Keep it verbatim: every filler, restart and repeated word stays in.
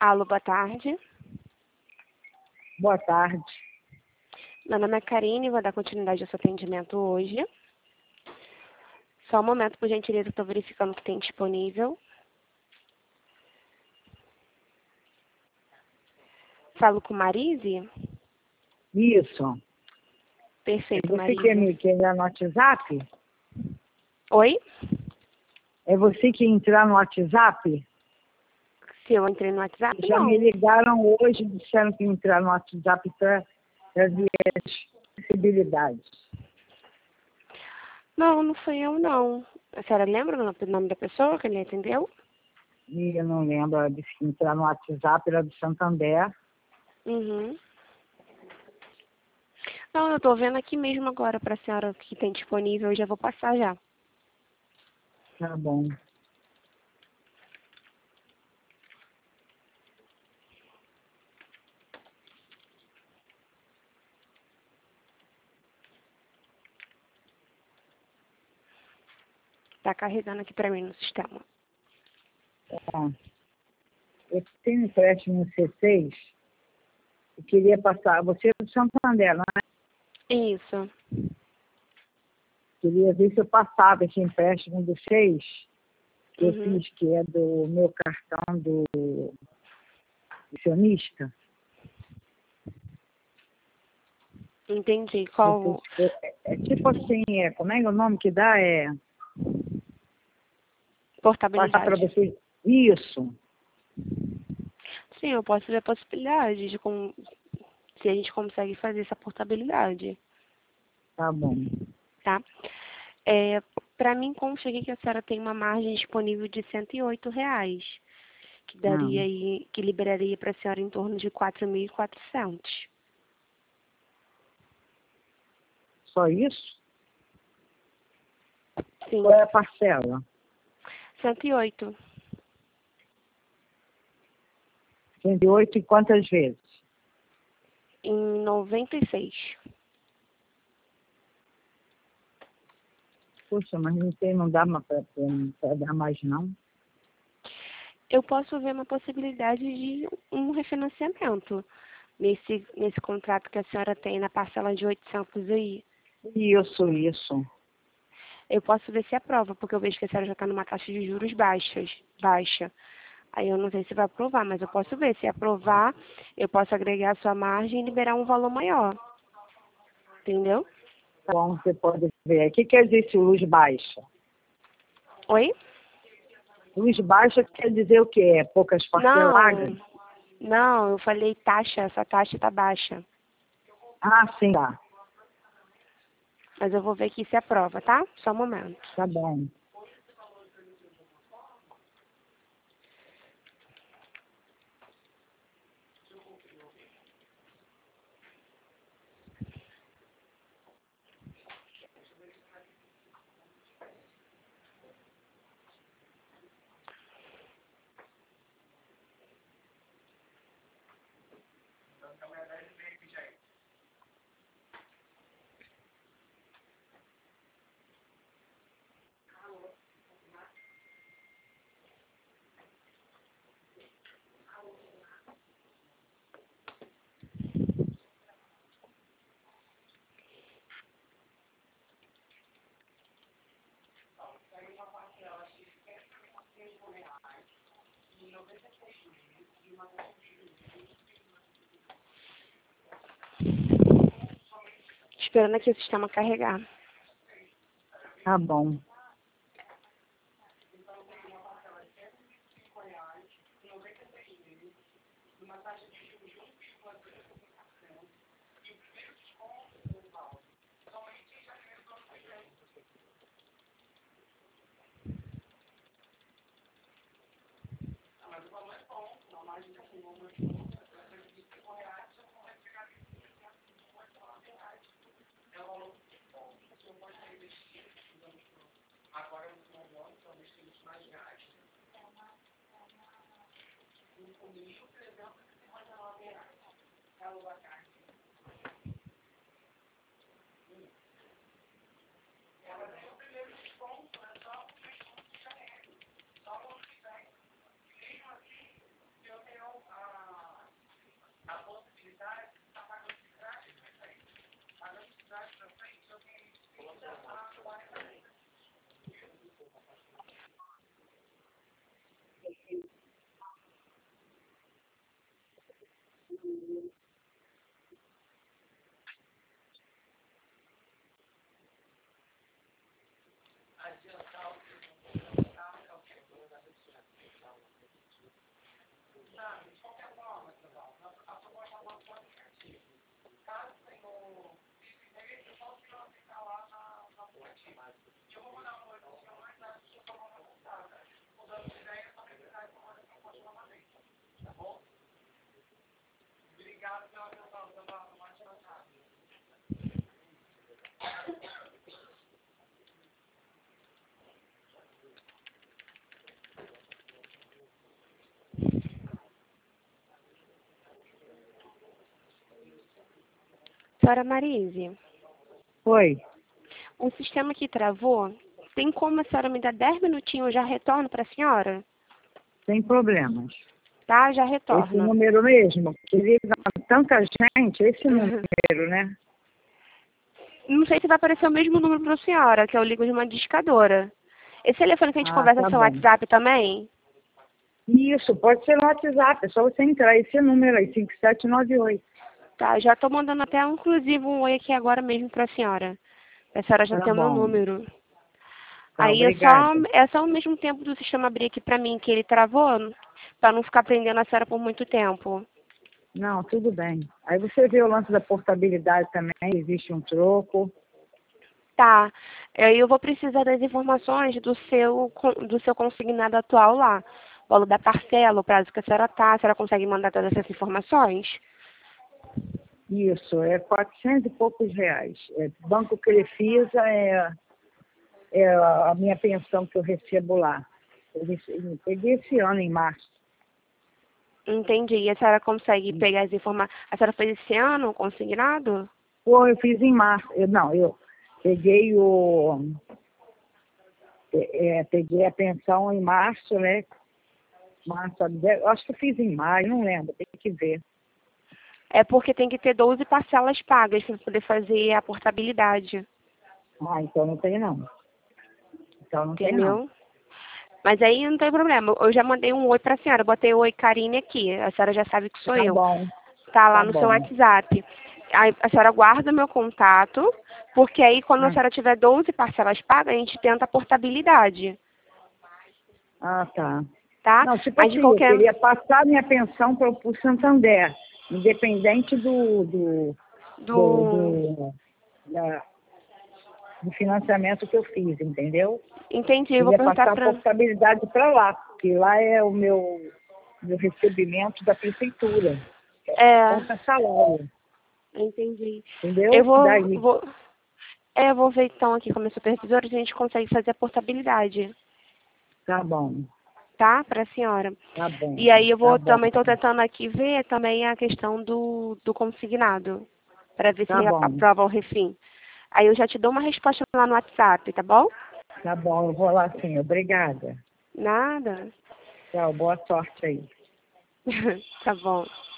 Alô, boa tarde. Boa tarde. Meu nome é Karine, vou dar continuidade ao seu atendimento hoje. Só um momento, por gentileza, estou verificando o que tem disponível. Falo com Marise? Isso. Perfeito, É você Marise. que me quer entrar no WhatsApp? Oi? É você que entrar no WhatsApp? Se eu entrei no WhatsApp? Já Não. me ligaram hoje, disseram que entrar no WhatsApp para ver as possibilidades. Não, não fui eu, não. A senhora lembra do nome da pessoa que ele atendeu? E eu não lembro, ela disse que entrar no WhatsApp era do Santander. Uhum. Não, eu estou vendo aqui mesmo agora para a senhora o que tem disponível. Eu já vou passar já. Tá bom. Está carregando aqui para mim no sistema. Tá. Eu tenho um empréstimo no C seis. Eu queria passar. Você é do Santander, não é? Isso. Queria ver se eu passava esse empréstimo do seis, que eu Uhum. fiz, que é do meu cartão do acionista. Entendi. Qual... É, é tipo assim, é, como é que é o nome que dá? É passar para Portabilidade. você. Isso. Sim, eu posso ver a possibilidade de com... se a gente consegue fazer essa portabilidade, Tá bom. tá? É, para mim, consta aqui que a senhora tem uma margem disponível de cento e oito reais, que daria Não. aí, que liberaria para a senhora em torno de quatro mil e quatrocentos. Só isso? Sim, Qual é a parcela? cento e oito. cento e oito e quantas vezes? Em noventa e seis. Poxa, mas não tem, não dá para dar mais não. Eu posso ver uma possibilidade de um refinanciamento nesse, nesse contrato que a senhora tem na parcela de oitocentos aí. Isso, isso. Eu posso ver se aprova, porque eu vejo que a senhora já está numa taxa de juros baixas, baixa. Aí eu não sei se vai aprovar, mas eu posso ver. Se aprovar, eu posso agregar a sua margem e liberar um valor maior. Entendeu? Tá bom, você pode ver. O que quer dizer esse luz baixa? Oi? Luz baixa quer dizer o quê? É poucas parceladas? Não, não, eu falei taxa, essa taxa está baixa. Ah, sim, tá. Mas eu vou ver aqui se aprova, tá? Só um momento. Tá bom. Esperando aqui o sistema carregar. Tá bom. Senhora Marise, Oi, o sistema que travou, tem como a senhora me dar dez minutinhos, eu já retorno para a senhora? sem problemas. Tá? Já Esse retorno. número mesmo, que liga tanta gente, esse número, né? Não sei se vai aparecer o mesmo número para a senhora, que eu ligo de uma discadora. Esse telefone que a gente Ah, conversa tá no seu bom. WhatsApp também? Isso, pode ser no WhatsApp, é só você entrar esse número aí, cinco sete nove oito. Tá, já estou mandando até, inclusive, um oi aqui agora mesmo para a senhora. A senhora já Tá tem o meu bom. número. Tá, Aí é só, obrigada. é só ao mesmo tempo do sistema abrir aqui para mim, que ele travou, para não ficar prendendo a senhora por muito tempo. Não, tudo bem. Aí você vê o lance da portabilidade também, existe um troco. Tá, aí eu vou precisar das informações do seu, do seu consignado atual lá. O valor da parcela, o prazo que a senhora tá, a senhora consegue mandar todas essas informações? Isso, é quatrocentos e poucos reais. É, Banco Crefisa é, é a minha pensão que eu recebo lá. Eu rece- peguei esse ano, em março. Entendi. E a senhora consegue pegar as informações? A senhora fez esse ano o consignado? Pô, eu fiz em março. Eu, não, eu peguei o... é, é, peguei a pensão em março, né? Março, eu acho que eu fiz em maio, não lembro, tem que ver. É porque tem que ter doze parcelas pagas para poder fazer a portabilidade. Ah, então não tem não. Então não tem não. Entendeu? Mas aí não tem problema. Eu já mandei um oi para a senhora. Botei oi Karine aqui. A senhora já sabe que sou Tá eu. bom, Tá lá tá no seu bom. WhatsApp. Aí a senhora guarda meu contato, porque aí quando a Ah, senhora tiver doze parcelas pagas, a gente tenta a portabilidade, ah, tá. tá? Não, tipo Mas de assim, eu qualquer... queria passar minha pensão para o Santander, independente do, do, do, do... do, da- do financiamento que eu fiz, entendeu? Entendi, eu vou Queria perguntar passar a pra... portabilidade para lá, porque lá é o meu, meu recebimento da prefeitura, É, conta salário, entendi. Eu entendeu? vou... Daí, vou... É, eu vou ver então aqui com a minha supervisora se a gente consegue fazer a portabilidade, tá bom, tá? Para a senhora. tá bom, E aí eu tá vou bom, também, estou tentando aqui ver também a questão do, do consignado, para ver se tá ele bom, aprova o refim. Aí eu já te dou uma resposta lá no WhatsApp, tá bom? tá bom, eu vou lá sim, obrigada. Nada. Tchau, boa sorte aí. Tá bom.